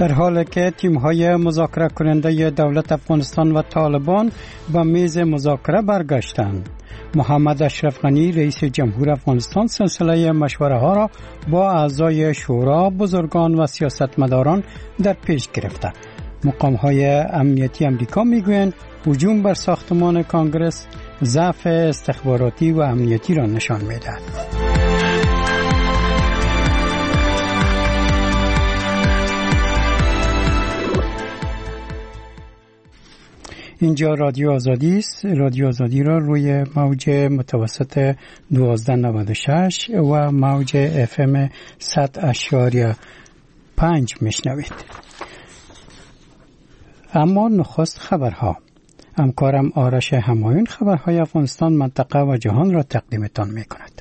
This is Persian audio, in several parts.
در حالی که تیم‌های مذاکره کننده دولت افغانستان و طالبان به میز مذاکره برگشتند. محمد اشرف غنی رئیس جمهور افغانستان سلسله مشوره ها را با اعضای شورا، بزرگان و سیاستمداران در پیش گرفته. مقام های امنیتی امریکا میگویند هجوم بر ساختمان کانگرس ضعف استخباراتی و امنیتی را نشان میدهد. اینجا رادیو آزادی است. رادیو آزادی را روی موج متوسط 1296 و موج FM 100.5 میشنوید. اما نخست خبرها. همکارم آرش همایون خبرهای افغانستان، منطقه و جهان را تقدیمتان میکند.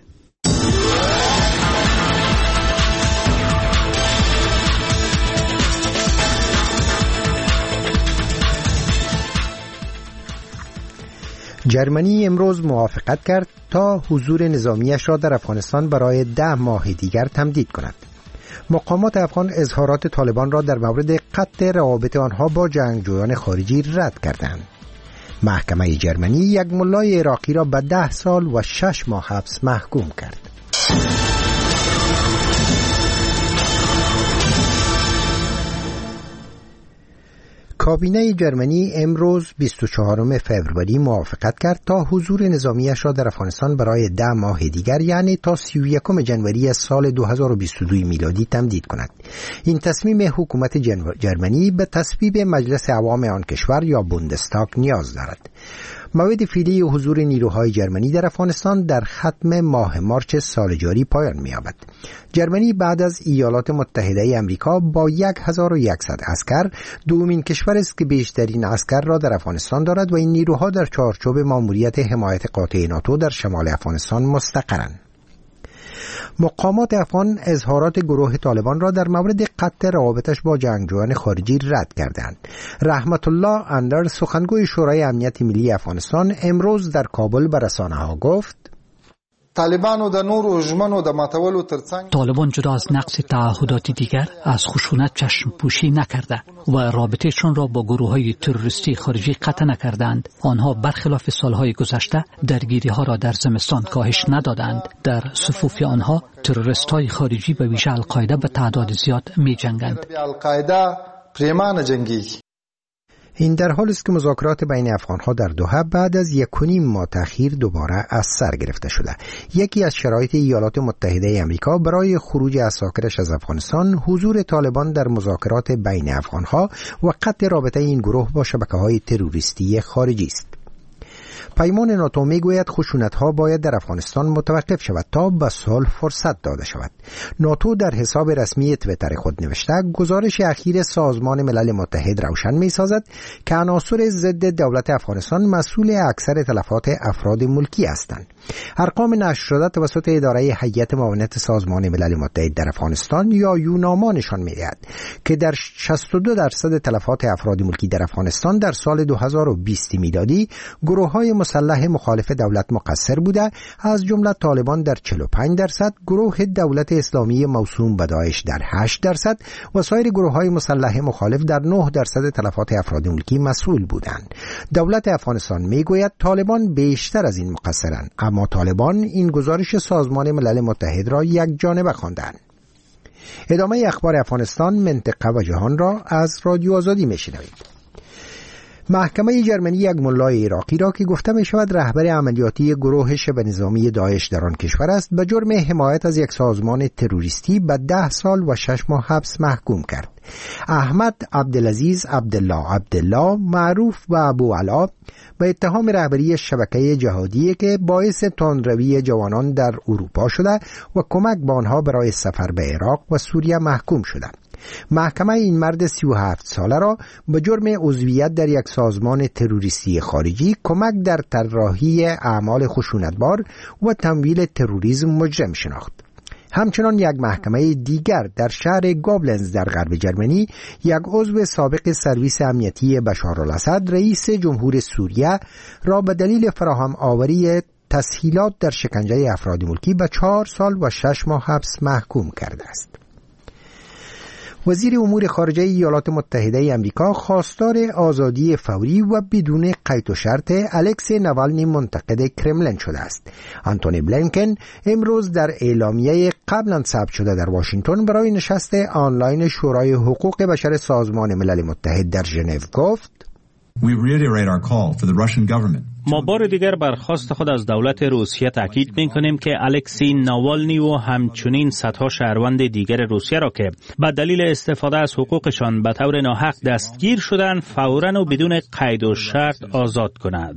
جرمنی امروز موافقت کرد تا حضور نظامیش را در افغانستان برای 10 ماه دیگر تمدید کند. مقامات افغان اظهارات طالبان را در مورد قطع روابط آنها با جنگجویان خارجی رد کردند. محکمه جرمنی یک ملای عراقی را به 10 سال و 6 ماه حبس محکوم کرد. کابینه جرمنی امروز 24 فوریه موافقت کرد تا حضور نظامیش را در افغانستان برای 10 ماه دیگر، یعنی تا 31 ژانویه سال 2022 میلادی تمدید کند. این تصمیم حکومت جرمنی به تصویب مجلس عوام آن کشور یا بوندستاگ نیاز دارد. موعد فعلی حضور نیروهای جرمنی در افغانستان در ختم ماه مارس سال جاری پایان می‌یابد. جرمنی بعد از ایالات متحده آمریکا با 1100 عسکر دومین کشور است که بیشترین عسکر را در افغانستان دارد و این نیروها در چارچوب ماموریت حمایت قاطع ناتو در شمال افغانستان مستقرند. مقامات افغان اظهارات گروه طالبان را در مورد قطع روابطش با جنگجویان خارجی رد کردند. رحمت الله اندر، سخنگوی شورای امنیت ملی افغانستان، امروز در کابل به رسانه‌ها گفت: طالبان جدا از نقض تعهدات دیگر از خشونت چشم پوشی نکرده و رابطهشان را با گروه‌های تروریستی خارجی قطع نکردند. آنها برخلاف سالهای گذشته درگیری‌ها را در زمستان کاهش ندادند. در صفوف آنها تروریست‌های خارجی به ویژه القاعده به تعداد زیاد می‌جنگند. این در حالی است که مذاکرات بین افغان‌ها در دوحه بعد از 1.5 ماه تأخیر دوباره از سر گرفته شده. یکی از شرایط ایالات متحده آمریکا برای خروج عساکرش از افغانستان حضور طالبان در مذاکرات بین افغان‌ها و قطع رابطه این گروه با شبکه‌های تروریستی خارجی است. پیمان ناتو میگوید خشونت‌ها باید در افغانستان متوقف شود تا به صلح فرصت داده شود. ناتو در حساب رسمی توییتر خود نوشته گزارش اخیر سازمان ملل متحد روشن می‌سازد که عناصر ضد دولت افغانستان مسئول اکثر تلفات افراد ملکی هستند. ارقام نشر شده توسط اداره هیئت معاونت سازمان ملل متحد در افغانستان یا یوناما نشان می‌دهد که در 62% تلفات افراد ملکی در افغانستان در سال 2020 میلادی گروه‌های مسلح مخالف دولت مقصر بوده، از جمله طالبان در 45%، گروه دولت اسلامی موسوم به داعش در 8% و سایر گروه‌های مسلح مخالف در 9% تلفات افراد ملکی مسئول بودند. دولت افغانستان میگوید طالبان بیشتر از این مقصرند، اما طالبان این گزارش سازمان ملل متحد را یک جانبه خواندند. ادامه اخبار افغانستان، منطقه و جهان را از رادیو آزادی میشنوید. محکمه جرمنی یک ملای عراقی را که گفته می شود رهبر عملیاتی گروه شبه نظامی داعش در آن کشور است به جرم حمایت از یک سازمان تروریستی به 10 سال و 6 ماه حبس محکوم کرد. احمد عبدالعزیز عبدالله معروف به ابو علا به اتهام رهبری شبکه جهادی که باعث تندروی جوانان در اروپا شده و کمک به آنها برای سفر به عراق و سوریه محکوم شده. محکمه این مرد 37 ساله را به جرم عضویت در یک سازمان تروریستی خارجی، کمک در طراحی اعمال خشونتبار و تمویل تروریسم مجرم شناخت. همچنان یک محکمه دیگر در شهر گابلنز در غرب جرمنی یک عضو سابق سرویس امنیتی بشارالاسد رئیس جمهور سوریه را به دلیل فراهم آوری تسهیلات در شکنجه افراد ملکی به 4 سال و 6 ماه حبس محکوم کرده است. وزیر امور خارجه ایالات متحده آمریکا خواستار آزادی فوری و بدون قید و شرط الکسی نوالنی منتقد کرملین شده است. آنتونی بلینکن امروز در اعلامیه قبلا ثبت شده در واشنگتن برای نشست آنلاین شورای حقوق بشر سازمان ملل متحد در ژنو گفت: ما بار دیگر بر خواست خود از دولت روسیه تاکید می‌کنیم که الکسی ناوالنی و همچنین صدها شهروند دیگر روسیه را که به دلیل استفاده از حقوقشان به طور ناحق دستگیر شدند فوراً و بدون قید و شرط آزاد کنند.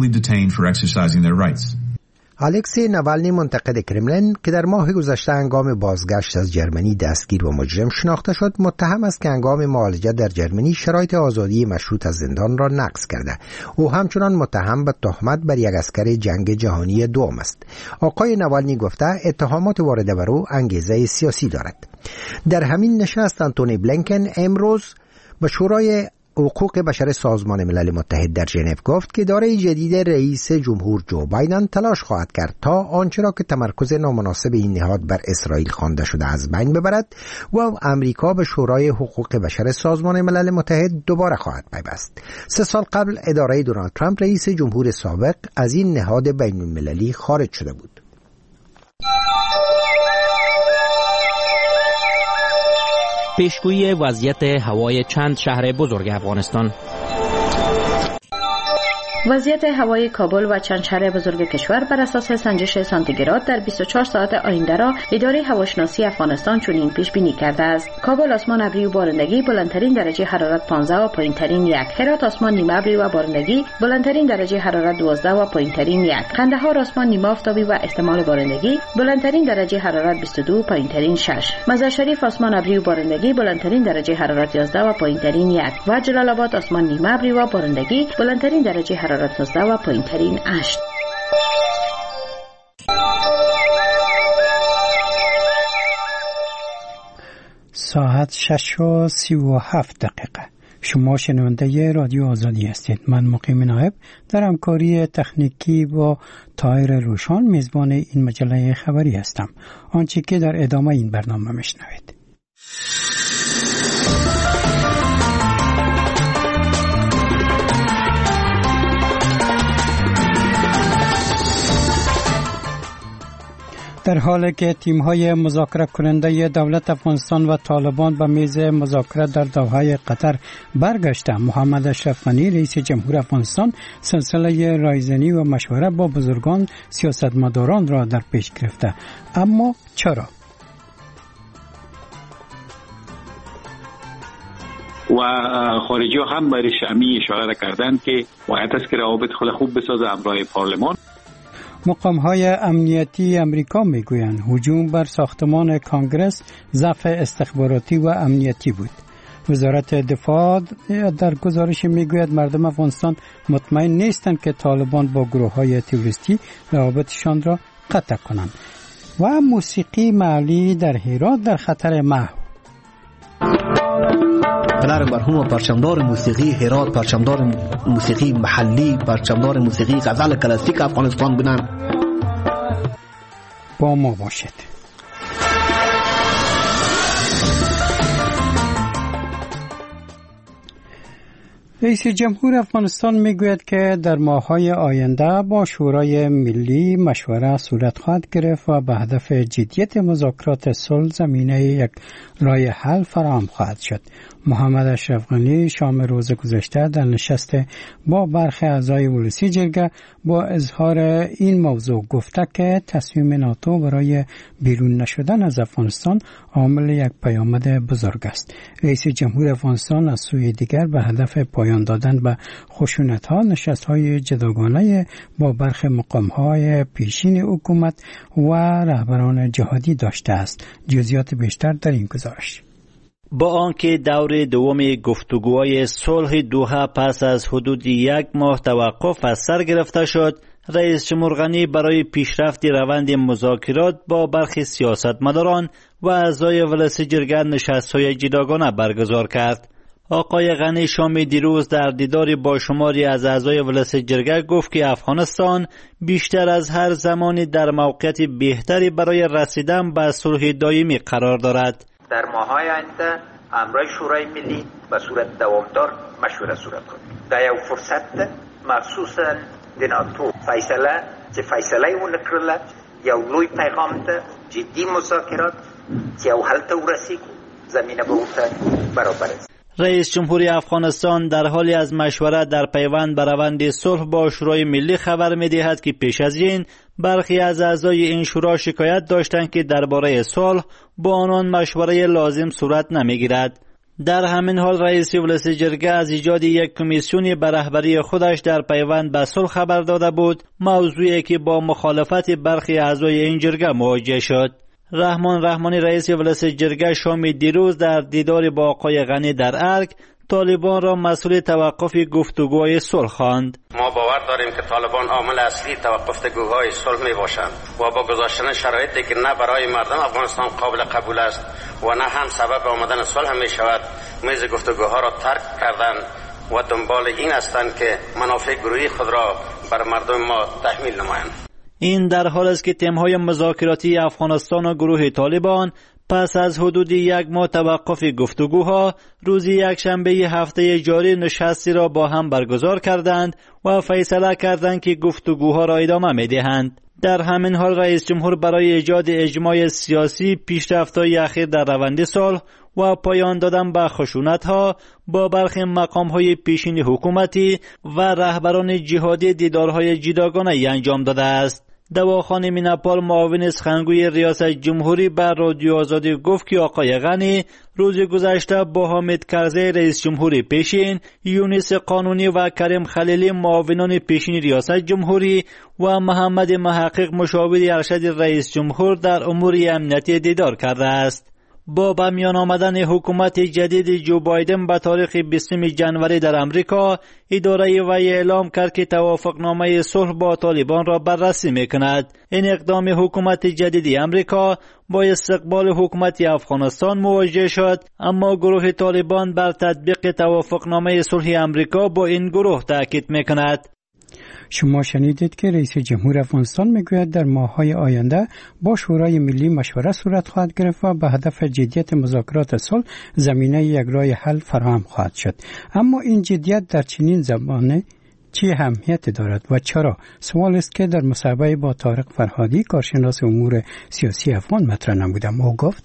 الکسی نوالنی منتقد کرملین که در ماه گذشته هنگام بازگشت از جرمنی دستگیر و مجرم شناخته شد، متهم است که هنگام معالجه در جرمنی شرایط آزادی مشروط از زندان را نقض کرده. او همچنان متهم به تهمت بر یک عسکر جنگ جهانی دوم است. آقای نوالنی گفته اتهامات وارده بر او انگیزه سیاسی دارد. در همین نشست آنتونی بلینکن امروز به شورای حقوق بشر سازمان ملل متحد در ژنو گفت که دارای جدید رئیس جمهور جو بایدن تلاش خواهد کرد تا آنچه را که تمرکز نامناسب این نهاد بر اسرائیل خوانده شده از بین ببرد و آمریکا به شورای حقوق بشر سازمان ملل متحد دوباره خواهد پیوست. 3 سال قبل اداره دونالد ترامپ رئیس جمهور سابق از این نهاد بین المللی خارج شده بود. پیشگویی وضعیت هوای چند شهر بزرگ افغانستان. وضعیت هوای کابل و چند شهر بزرگ کشور بر اساس سنجش سانتیگراد در 24 ساعت آینده را اداره هواشناسی افغانستان چنین پیش بینی کرده است: کابل آسمان ابری و بارندگی، بلندترین درجه حرارت 15 و پایینترین 1. هرات آسمان نیمه ابری و بارندگی، بلندترین درجه حرارت 12 و پایینترین 1. قندهار آسمان نیمه آفتابی و احتمال بارندگی، بلندترین درجه حرارت 22 و پایینترین 6. مزار شریف آسمان ابری و بارندگی، بلندترین درجه حرارت 11 و پایینترین 1. و جلال آباد آسمان نیمه ابری و بارندگی، بلندترین درجه حرارت 19 و پایینترین 8. ساعت 6:37. شما شنونده رادیو آزادی هستید. من مقیم نایب در همکاری تکنیکی با طاهر روشان میزبان این مجله خبری هستم. آنچه که در ادامه این برنامه میشنوید. در حالی که تیم‌های مذاکره کننده دولت افغانستان و طالبان به میز مذاکرات در دوحه قطر برگشته، محمد اشرف غنی رئیس جمهور افغانستان سلسله رایزنی و مشوره با بزرگان سیاستمداران را در پیش گرفته. اما چرا؟ و خارجی ها هم برای شمی اشاره کردند که باید است که روابط خود خوب بسازه همراه پارلمان. مقام‌های امنیتی امریکا میگویند هجوم بر ساختمان کانگرس ضعف استخباراتی و امنیتی بود. وزارت دفاع در گزارش میگوید مردم افغانستان مطمئن نیستند که طالبان با گروه‌های تروریستی روابطشان را قطع کنند. و موسیقی محلی در هرات در خطر محو. پدر مرحوم پرچمدار موسیقی هرات، پرچمدار موسیقی محلی، پرچمدار موسیقی غزل کلاسیک افغانستان بودن. با ما باشد. رئیس جمهور افغانستان میگوید که در ماه‌های آینده با شورای ملی مشوره صورت خواهد گرفت و به هدف جدیت مذاکرات صلح زمینه یک راه حل فراهم خواهد شد. محمد اشرف غنی شام روز گذشته در نشست با برخی اعضای ولسی جرگه با اظهار این موضوع گفته که تصمیم ناتو برای بیرون نشدن از افغانستان عامل یک پیامد بزرگ است. رئیس جمهور افغانستان از سوی دیگر به هدف پایان دادن به خشونت‌ها نشست‌های جداگانه با برخی مقام‌های پیشین حکومت و رهبران جهادی داشته است. جزئیات بیشتر در این گزارش. با آنکه دور دوم گفتگوهای صلح دوحه پس از حدود 1 ماه توقف از سر گرفته شد، رئیس جمهور غنی برای پیشرفت روند مذاکرات با برخی سیاستمداران و اعضای ولسی جرگه نشست‌های جداگانه برگزار کرد. آقای غنی شام دیروز در دیداری با شماری از اعضای ولسی جرگه گفت که افغانستان بیشتر از هر زمانی در موقعیت بهتری برای رسیدن به صلح دائمی قرار دارد. در ماه‌های آینده امرای شورای ملی به صورت دوامدار مشوره صورت کنه. در یو فرصت مخصوصا د ناتو فیصله اون کړل یو لوی پیغام ده جدی مذاکرات چې یو حل ته ورسیږي زمینه به ورته برابر است. رئیس جمهوری افغانستان در حالی از مشورت در پیوند به روند صلح با شورای ملی خبر می‌دهد که پیش از این برخی از اعضای این شورا شکایت داشتند که درباره صلح با آنان مشوره لازم صورت نمی‌گیرد. در همین حال رئیس مجلس جرگه از ایجاد یک کمیسیونی به رهبری خودش در پیوند به صلح خبر داده بود، موضوعی که با مخالفت برخی اعضای این جرگه مواجه شد. رحمان رحمانی رئیس مجلس جرگه شام دیروز در دیدار با آقای غنی در ارگ طالبان را مسئول توقف گفتگوهای صلح خواند. ما باور داریم که طالبان عامل اصلی توقف گفتگوهای صلح می باشند و با گذاشتن شرایطی که نه برای مردم افغانستان قابل قبول است و نه هم سبب آمدن صلح می شود میز گفتگوها را ترک کردند و دنبال این هستند که منافع گروهی خود را بر مردم ما تحمیل نمایند. این در حال است که تیم‌های مذاکراتی افغانستان و گروه طالبان پس از حدود یک ماه توقف گفتگوها روز یکشنبه هفته جاری نشستی را با هم برگزار کردند و فیصله کردند که گفتگوها را ادامه می‌دهند. در همین حال رئیس جمهور برای ایجاد اجماع سیاسی، پیشرفت‌های اخیر در روند صلح و پایان دادن به خشونت‌ها با برخی مقام‌های پیشین حکومتی و رهبران جهادی دیدارهای جداگانه انجام داده است. دواخانه میناپال معاون سخنگوی ریاست جمهوری بر رادیو آزادی گفت که آقای غنی روز گذشته با حامد کرزی رئیس جمهوری پیشین، یونس قانونی و کریم خلیلی معاونان پیشین ریاست جمهوری و محمد محقق مشاور ارشد رئیس جمهور در امور امنیتی دیدار کرده است. با به میان آمدن حکومت جدید جو بایدن به تاریخ 20 جنوری در امریکا، اداره وی اعلام کرد که توافقنامه صلح با طالبان را بررسی میکند. این اقدام حکومت جدید امریکا با استقبال حکومت افغانستان مواجه شد، اما گروه طالبان بر تطبیق توافقنامه صلح امریکا با این گروه تاکید میکند. شما شنیدید که رئیس جمهور افغانستان میگوید در ماه‌های آینده با شورای ملی مشوره صورت خواهد گرفت و به هدف جدیت مذاکرات صلح زمینه یک راه حل فراهم خواهد شد. اما این جدیت در چنین زمانه چه اهمیت دارد و چرا؟ سوال است که در مصاحبه با طارق فرهادی کارشناس امور سیاسی افغان مطرح نمودم. او گفت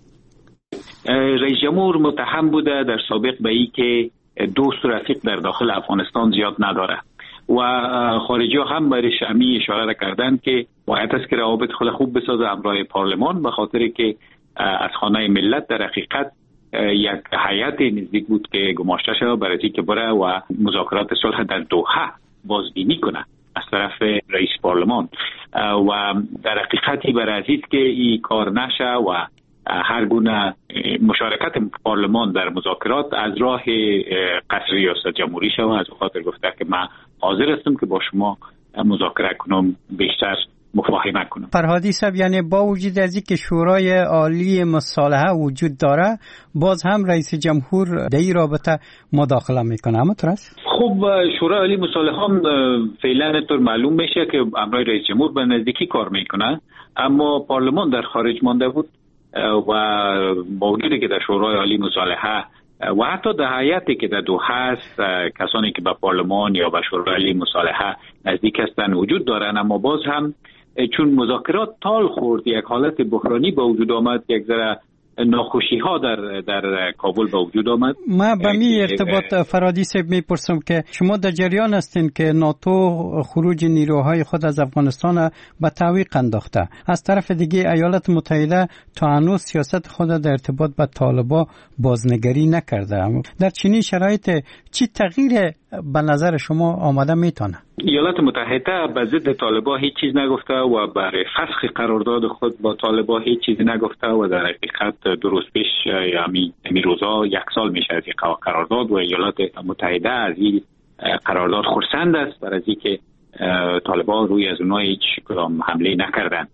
رئیس جمهور متهم بوده در سابق به این که دوست و رفیق در داخل افغانستان زیاد نداره و خارجی هم برش امی اشاره کردن که باید است که روابط خود خوب بسازه همراه پارلمان، به خاطر که از خانه ملت در حقیقت یک هیئت نزدیک بود که گماشته شد برای اینکه بره و مذاکرات صلح در دوحه بازبینی کنه از طرف رئیس پارلمان و در حقیقتی برای است که این کار نشه و هر گونه مشارکت پارلمان در مذاکرات از راه قصر ریاست جمهوری شود. از خاطر گفته که من حاضر هستم که با شما مذاکره کنم، بیشتر مفاهمه کنم. فرهادی صاحب، یعنی با وجود از اینکه شورای عالی مصالحه وجود داره، باز هم رئیس جمهور در این رابطه مداخله میکنه؟ اما ترس خب شورای عالی مصالحه هم فعلا اینطور معلوم میشه که امرای رئیس جمهور به نزدیکی کار میکنه، اما پارلمان در خارج مانده بود و با وجودی که در شورای عالی مصالحه و حتی در هیئتی که در دوحه است کسانی که به پارلمان یا به شورای عالی مصالحه نزدیک هستند وجود دارند، اما باز هم چون مذاکرات تال خورد، یک حالت بحرانی به وجود آمد، یک ذره ناخوشی ها در کابل به وجود آمد. ما به می ارتباط فرهادی صاحب میپرسم که شما در جریان هستین که ناتو خروج نیروهای خود از افغانستان به تعویق انداخته، از طرف دیگه ایالات متحده تا هنوز سیاست خود در ارتباط با طالبان بازنگری نکرده. در چنین شرایط چی تغییر به نظر شما آمده میتونه؟ ایالات متحده به ضد طالبان هیچ چیز نگفته و برای فسخ قرارداد خود با طالبان هیچ چیزی نگفته و در حقیقت دو روز پیش یعنی روزا 1 سال میشه از این قرارداد و ایالات متحده از این قرارداد خرسند است برای اینکه طالبان روی از اونها هیچ کدام حمله نکردن،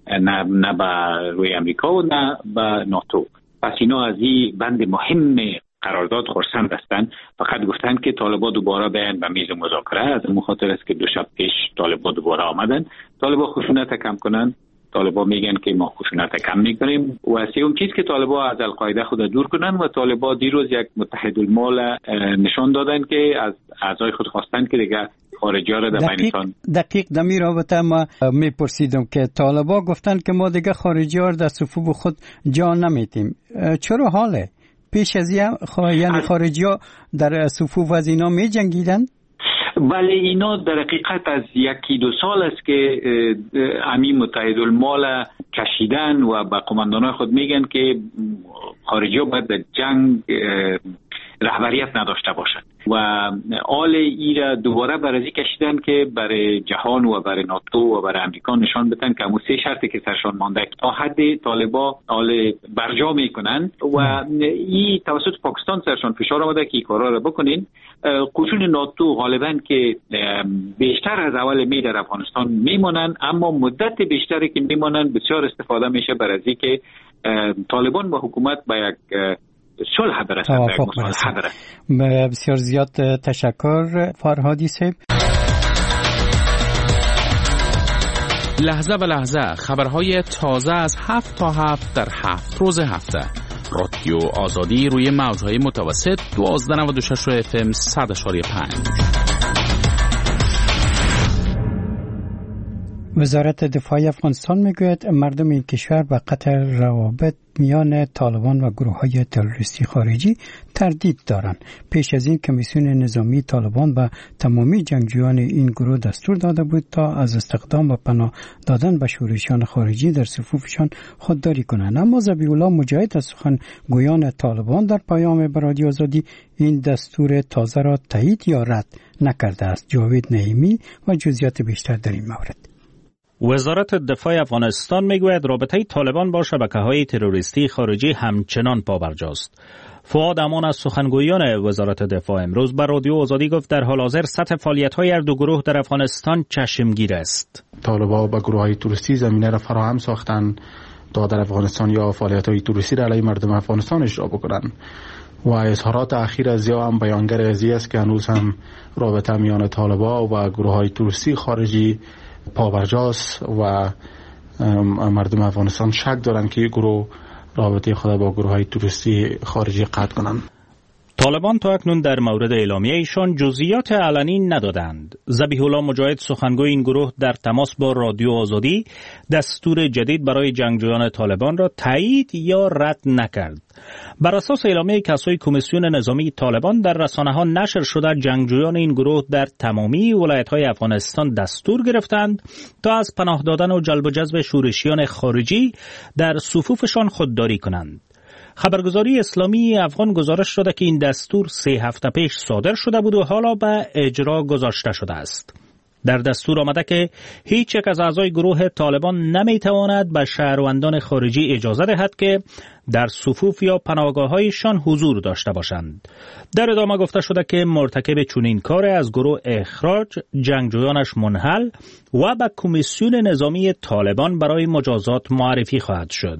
نه به روی امریکا و نه به ناتو. پس اینا از این بند مهم قرارداد خرسند هستند. فقط گفتن که طالبان دوباره بیان به میز مذاکره. از این خاطر است که 2 شب پیش طالبان دوباره آمدن، طالبان خشونت کم کنن طالبان میگن که ما خشونت کم میکنیم. و سوم چیز که طالبان از القاعده خود دور کنن و طالبان دیروز یک متحدالمال نشان دادن که از اعضای خود خواستن که دیگه خارجی ها را در بینشان دقیق دمی رابطه ما میپرسیدم که طالبان گفتن که ما دیگه خارجی ها در صفوف خود جا نمیتیم. چرا حاله؟ پیش از یعنی خارجی ها در صفوف از اینا می جنگیدن؟ بله، اینا در حقیقت از 1-2 سال است که امی متحدالمال کشیدن و به قماندانای خود میگن که خارجی ها باید در جنگ رهبریت نداشته باشند و آل ایرا دوباره برازی کشیدن که برای جهان و برای ناتو و برای امریکا نشان بدن که همون 3 شرطی که سرشان مانده تا حد طالبا آل برجا میکنن و این توسط پاکستان سرشان فشار آمده که این کارا را بکنین. قشون ناتو غالبا که بیشتر از اول می در افغانستان میمونن، اما مدت بیشتری که میمونن بسیار استفاده میشه برازی که طالبان با حکومت با یک صلح برسند. بسیار زیاد تشکر فرهادی صاحب. لحظه به لحظه خبرهای تازه از 7 تا 7 در 7 روز هفته. رادیو آزادی روی موجهای متوسط 1296 FM 100.5. وزارت دفاع افغانستان میگوید مردم این کشور به قطع روابط میان طالبان و گروه‌های تروریستی خارجی تردید دارند. پیش از این کمیسیون نظامی طالبان به تمامی جنگجویان این گروه دستور داده بود تا از استخدام و پناه دادن به شورشیان خارجی در صفوفشان خودداری کنند. اما ذبیح الله مجاهد از سخنگویان طالبان در پیام به رادیو آزادی این دستور تازه را تایید یا رد نکرده است. جاوید نعیمی و جزئیات بیشتر در این مورد. وزارت دفاع افغانستان میگوید رابطه طالبان با شبکه‌های تروریستی خارجی همچنان پابرجاست. فؤاد امان از سخنگویان وزارت دفاع امروز بر رادیو آزادی گفت در حال حاضر سطح فعالیت‌های هر دو گروه در افغانستان چشمگیر است. طالبان با گروه‌های تروریستی زمینه را فراهم ساختند تا در افغانستان یا فعالیت‌های تروریستی را علیه مردم افغانستان اجرا بکنند. و اظهارات اخیر از یا هم بیانگر ازی است که هنوز هم رابطه میان طالبان و گروه‌های تروریستی خارجی پابرجاست و مردم افغانستان شک دارند که گروه رابطه خود با گروه‌های تروریستی خارجی قطع کنند. طالبان تا اکنون در مورد اعلامیه ایشان جزئیات علنی ندادند. ذبیح الله مجاهد سخنگوی این گروه در تماس با رادیو آزادی دستور جدید برای جنگجویان طالبان را تایید یا رد نکرد. بر اساس اعلامیه کسای کمیسیون نظامی طالبان در رسانه‌ها نشر شده جنگجویان این گروه در تمامی ولایت‌های افغانستان دستور گرفتند تا از پناه دادن و جلب و جذب شورشیان خارجی در صفوفشان خودداری کنند. خبرگزاری اسلامی افغان گزارش داده که این دستور 3 هفته پیش صادر شده بود و حالا به اجرا گذاشته شده است. در دستور آمده که هیچ یک از اعضای گروه طالبان نمیتواند به شهروندان خارجی اجازه دهد که در صفوف یا پناهگاه‌هایشان حضور داشته باشند. در ادامه گفته شده که مرتکب چنین کار از گروه اخراج، جنگجویانش منحل و به کمیسیون نظامی طالبان برای مجازات معرفی خواهد شد.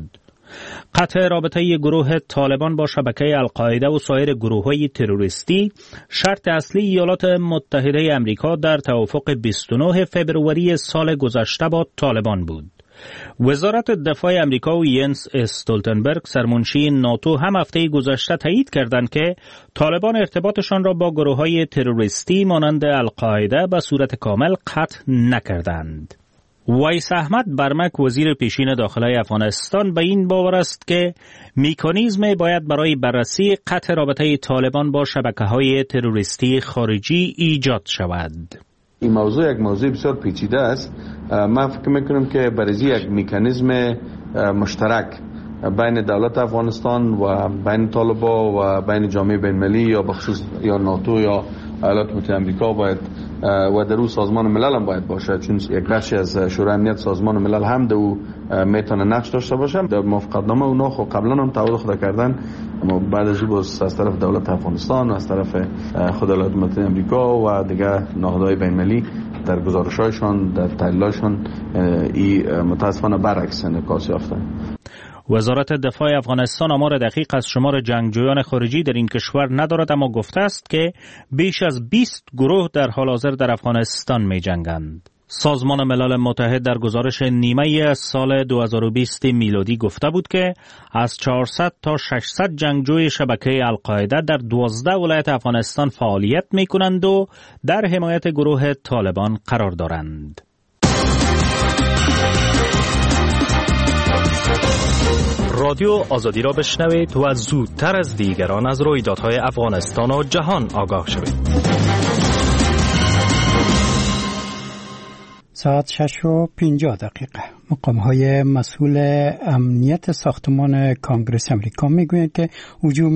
قطع رابطه گروه طالبان با شبکه القاعده و سایر گروه‌های تروریستی شرط اصلی ایالات متحده امریکا در توافق 29 فبروری سال گذشته با طالبان بود. وزارت دفاع امریکا و ینس استولتنبرگ سرمنشی ناتو هم هفته گذشته تایید کردند که طالبان ارتباطشان را با گروه‌های تروریستی مانند القاعده به صورت کامل قطع نکردند. ویس احمد برمک وزیر پیشین داخلی افغانستان به این باور است که مکانیزم باید برای بررسی قطع رابطه طالبان با شبکه‌های تروریستی خارجی ایجاد شود. این موضوع یک موضوع بسیار پیچیده است. من فکر میکنم که بررسی یک مکانیزم مشترک بین دولت افغانستان و بین طالبان و بین جامعه بین‌المللی یا بخصوص یا ناتو یا ایالات متحده آمریکا باید و در اون سازمان ملل هم باید باشه، چون یک بخشی از شورای امنیت سازمان ملل هم در او میتونه نقش داشته باشه. در موافقتنامه اونا خب قبلا هم تعهد خود کردن، اما بعد از این از طرف دولت افغانستان و از طرف خود ایالات متحده آمریکا و دیگر نهادهای بین‌المللی در گزارش‌هایشان در تحلیل‌هایشان این متاسفانه برعکس انعکاس یافته. وزارت دفاع افغانستان آمار دقیق از شمار جنگجویان خارجی در این کشور ندارد، اما گفته است که بیش از 20 گروه در حال حاضر در افغانستان می جنگند. سازمان ملل متحد در گزارش نیمه سال 2020 میلادی گفته بود که از 400 تا 600 جنگجوی شبکه القاعده در 12 ولایت افغانستان فعالیت می کنند و در حمایت گروه طالبان قرار دارند. رادیو آزادی را بشنوید و زودتر از دیگران از رویدادهای افغانستان و جهان آگاه شوید. ساعت 6:50 مقام‌های مسئول امنیت ساختمان کانگرس امریکا میگویند که هجوم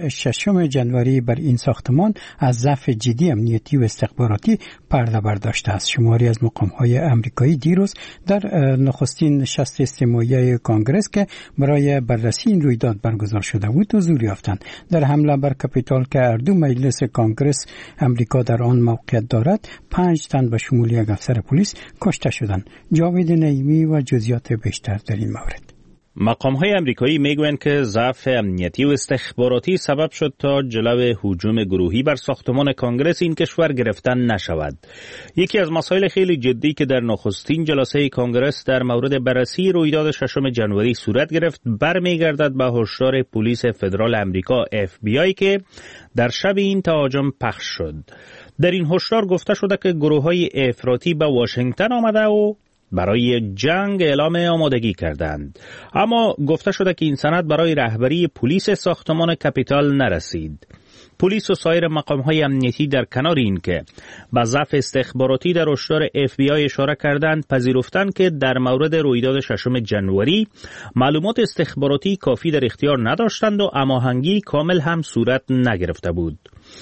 6 جنوری بر این ساختمان از ضعف جدی امنیتی و استخباراتی پرده برداشته است. شماری از مقام‌های امریکایی دیروز در نخستین نشست استماعی کانگرس که برای بررسی این رویداد برگزار شده بود حضور یافتند. در حمله بر کاپیتال که اردو مجلس کانگرس امریکا در آن موقعیت دارد 5 تن به شمول یک افسر پلیس کشته شدند. جاوید نعیمی و جزئیات بیشتر در این مورد. مقام‌های آمریکایی میگویند که ضعف امنیتی و استخباراتی سبب شد تا جلو هجوم گروهی بر ساختمان کانگرس این کشور گرفتن نشود. یکی از مسائل خیلی جدی که در نخستین جلسه کانگرس در مورد بررسی رویداد 6 جنوری صورت گرفت برمیگردد به هشدار پلیس فدرال آمریکا FBI که در شب این تهاجم پخش شد. در این هشدار گفته شده که گروه‌های افراطی به واشنگتن آمده و برای جنگ اعلام آمادگی کردند، اما گفته شده که این سند برای رهبری پلیس ساختمان کاپیتال نرسید. پلیس و سایر مقام‌های امنیتی در کنار این که به ضعف استخباراتی در هشدار FBI اشاره کردند، پذیرفتند که در مورد رویداد 6 جنوری معلومات استخباراتی کافی در اختیار نداشتند و هماهنگی کامل هم صورت نگرفته بود.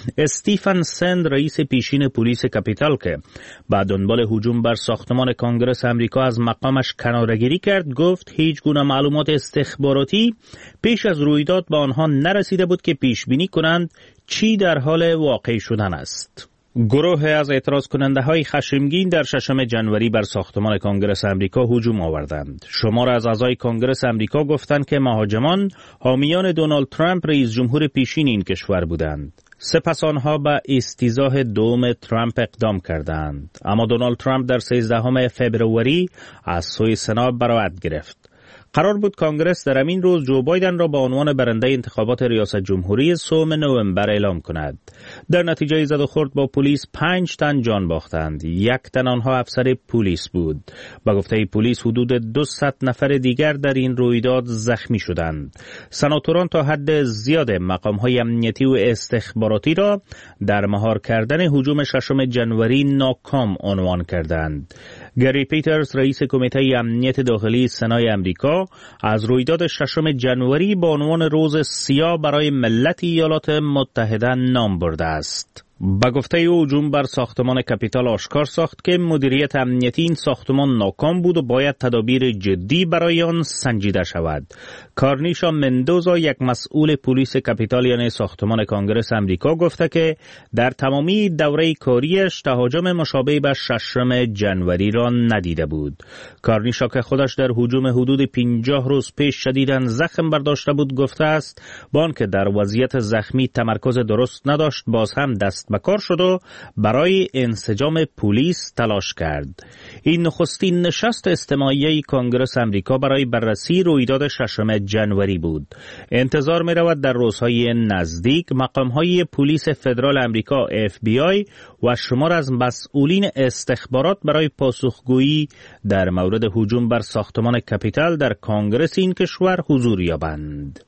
استیفن سند رئیس پیشین پلیس کاپیتال که بعد دنبال هجوم بر ساختمان کانگرس امریکا از مقامش کناره‌گیری کرد گفت هیچ گونه معلومات استخباراتی پیش از رویداد به آنها نرسیده بود که پیش بینی کنند چی در حال واقع شدن است. گروه از اعتراض کننده های خشمگین در 6 جنوری بر ساختمان کانگرس امریکا هجوم آوردند. شمار از اعضای کانگرس امریکا گفتند که مهاجمان حامیان دونالد ترامپ رئیس جمهور پیشین این کشور بودند. سپس آنها به استیضاح دوم ترامپ اقدام کردند، اما دونالد ترامپ در 13 فوریه از سوی سنا براءت گرفت. قرار بود کانگرس در همین روز جو بایدن را به عنوان برنده انتخابات ریاست جمهوری 3 نوامبر اعلام کند. در نتیجه زد و خورد با پلیس 5 تن جان باختند. 1 تن آنها افسر پلیس بود. با گفته پلیس حدود 200 نفر دیگر در این رویداد زخمی شدند. سناتوران تا حد زیاد مقام‌های امنیتی و استخباراتی را در مهار کردن هجوم 6 جنوری ناکام عنوان کردند. گری پیترز رئیس کمیته امنیت داخلی سنای امریکا از رویداد 6 جنوری به عنوان روز سیاه برای ملت ایالات متحده نام برده است. با گفته او هجوم بر ساختمان کاپیتال آشکار ساخت که مدیریت امنیتی این ساختمان ناکام بود و باید تدابیر جدی برای آن سنجیده شود. کارنیشا مندوزا یک مسئول پلیس کاپیتال یعنی ساختمان کانگرس امریکا گفته که در تمامی دوره کاریش تهاجم مشابه به 6 جنوری را ندیده بود. کارنیشا که خودش در هجوم حدود 50 روز پیش شدیداً زخم برداشته بود گفته است با آنکه در وضعیت زخمی تمرکز درست نداشت باز هم دست به کار شد و برای انسجام پلیس تلاش کرد. این نخستین نشست استماعی کانگرس امریکا برای بررسی رویداد 6 جنوری بود. انتظار می رود در روزهای نزدیک مقام‌های پلیس فدرال امریکا FBI و شمار از مسئولین استخبارات برای پاسخگویی در مورد هجوم بر ساختمان کاپیتال در کانگرس این کشور حضور یابند.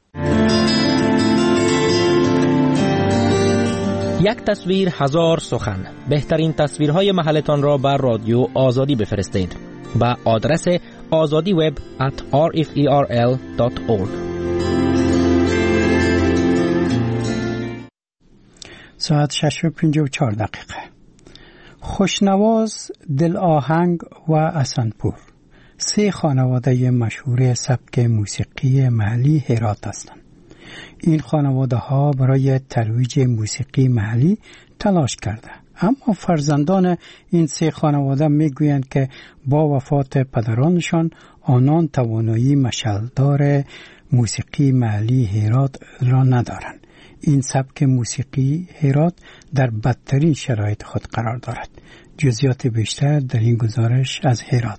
یک تصویر 1000 سخن. بهترین تصویرهای محلتان را بر رادیو آزادی بفرستید به آدرس azadiweb@rferl.org. ساعت 6:54. خوشنواز، دل آهنگ و اسنپور 3 خانواده مشهور سبک موسیقی محلی هرات هستند. این خانواده ها برای ترویج موسیقی محلی تلاش کرده، اما فرزندان این 3 خانواده میگویند که با وفات پدرانشان آنان توانایی مشعلدار موسیقی محلی هرات را ندارند. این سبک موسیقی هرات در بدترین شرایط خود قرار دارد. جزئیات بیشتر در این گزارش از هرات.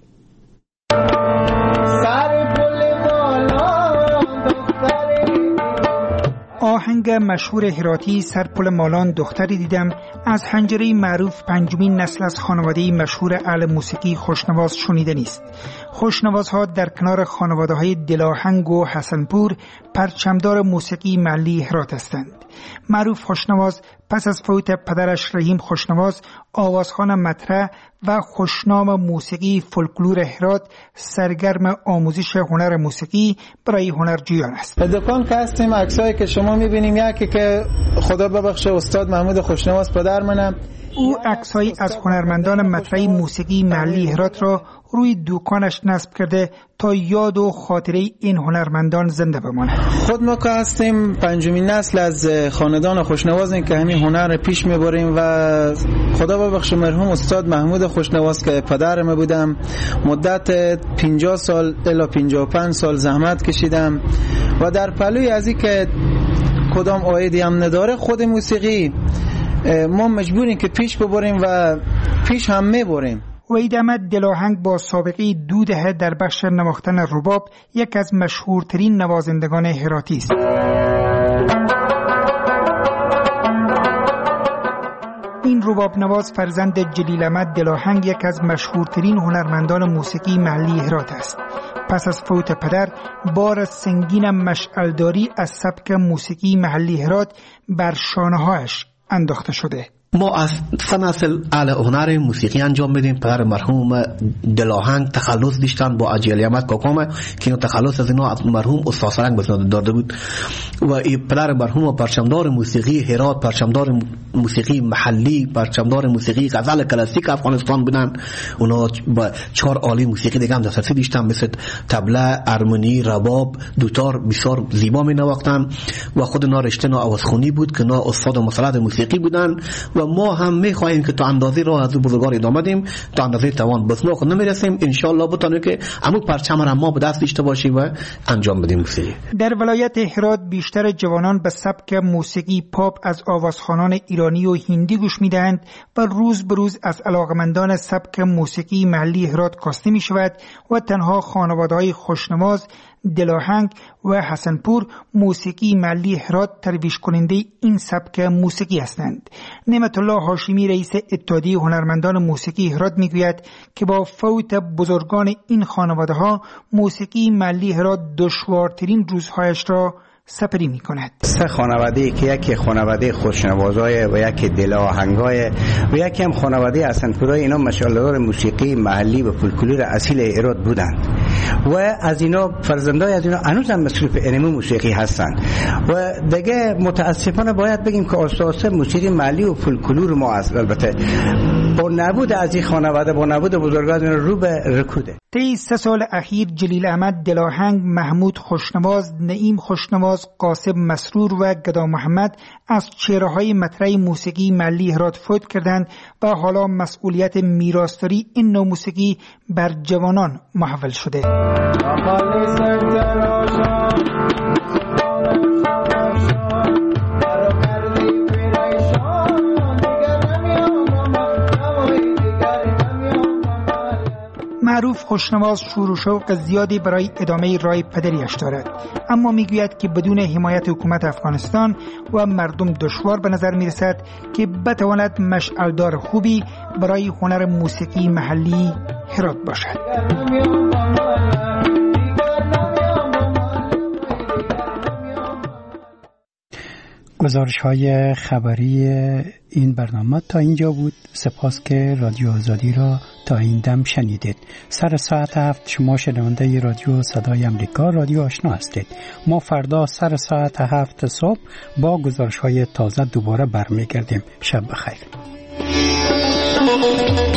آهنگ مشهور هراتی سرپل مالان دختری دیدم از حنجره معروف پنجمین نسل از خانواده مشهور اهل موسیقی خوشنواز شنیده نیست. خوشنوازها در کنار خانواده‌های دلاهنگ و حسنپور پرچمدار موسیقی محلی هرات هستند. معروف خوشنواز پس از فوت پدرش رحیم خوشنواز آوازخوان مطرح و خوشنام موسیقی فولکلور هرات سرگرم آموزش هنر موسیقی برای هنرجویان است. به دکان که هستیم عکسایی که شما می‌بینیم یکی که خدا ببخشه استاد محمود خوشنواز پدر منم. او عکسایی از هنرمندان مطرح موسیقی محلی هرات را روی دکانش نصب کرده تا یاد و خاطره این هنرمندان زنده بماند. خود ما که هستیم پنجمین نسل از خاندان خوشنوازیم که همین هنر پیش میبریم و خدا ببخشه مرحوم استاد محمود خوشنواز که پدرم بودم مدت 50 سال الی 55 سال زحمت کشیدم و در پلوی از این که کدام عایدی هم نداره خود موسیقی ما مجبوریم که پیش ببریم و پیش هم میبریم. وحید احمد دلاهنگ با سابقه 2 دهه در بخش نواختن رباب یک از مشهورترین نوازندگان هراتی است. این رباب نواز فرزند جلیل احمد دلاهنگ یک از مشهورترین هنرمندان موسیقی محلی هرات است. پس از فوت پدر بار سنگین مشعلداری از سبک موسیقی محلی هرات بر شانه‌هایش انداخته شده. ما از سنسل اهل هنر موسیقی انجام میدیم. پدر مرحوم دلاهنگ تخلص داشتن با اجیال احمد کاکام که اینو تخلص از اینا از مرحوم استاد سرنگ بسناد داده بود و این پدر مرحوم پرچمدار موسیقی هرات، پرچمدار موسیقی محلی، پرچمدار موسیقی غزل کلاسیک افغانستان بودن. اونا با 4 عالی موسیقی دیگه هم دسترسی داشتن مثل طبله، ارمنی، رباب، دوتار بسیار زیبا می نواختن و خود اونا رشته آوازخوانی بود که اونا استاد مسلط موسیقی بودن و ما هم می‌خواهیم که تا اندازه راه از بزرگان ادامه بدیم، تا اندازه توان بس ما خود نمی‌رسیم ان شاء الله بتونیم که همون پرچم را ما به دست داشته باشیم و انجام بدیم موسیقی. در ولایت هرات بیشتر جوانان به سبک موسیقی پاپ از آوازخوانان ایرانی و هندی گوش می‌دهند و روز به روز از علاقمندان سبک موسیقی محلی هرات کاسته می‌شود و تنها خانواده‌های خوشنواز دلاهنگ و حسنپور موسیقی محلی هرات ترویج کننده این سبک موسیقی هستند. نعمت الله هاشمی رئیس اتحادیه هنرمندان موسیقی هرات میگوید که با فوت بزرگان این خانواده‌ها موسیقی محلی هرات دشوارترین روزهایش را سپری می کند. 3 خانواده که یکی خانواده خوشنوازای و یکی دلاهنگای و یکی هم خانواده حسنپورای، اینا مشعلدار موسیقی محلی و فولکلور اصیل ایراد بودند و از اینا فرزندای از اینا هنوز هم مصروف علم موسیقی هستند و دیگه متاسفانه باید بگیم که اساس موسیقی محلی و فولکلور ما است. البته با نبود از این خانواده، با نبود بزرگان رو به رکوده. طی 3 سال اخیر جلیل احمد دلاهنگ، محمود خوشنواز، نعیم خوشنواز، قاسم مسرور و گدا محمد از چهره‌های مطرح موسیقی محلی هرات فوت کردند و حالا مسئولیت میراثداری این نوع موسیقی بر جوانان محول شده. معروف خوشنواز شور و شوق زیادی برای ادامه راه پدریش دارد، اما میگوید که بدون حمایت حکومت افغانستان و مردم دشوار به نظر میرسد که بتواند مشعلدار خوبی برای هنر موسیقی محلی هرات باشد. گزارش‌های خبری این برنامه تا اینجا بود. سپاس که رادیو آزادی را تا این دم شنیدید. سر ساعت 7 شما شنونده رادیو صدای امریکا، رادیو آشنا هستید. ما فردا سر ساعت 7 صبح با گزارش‌های تازه دوباره برمیگردیم. شب بخیر.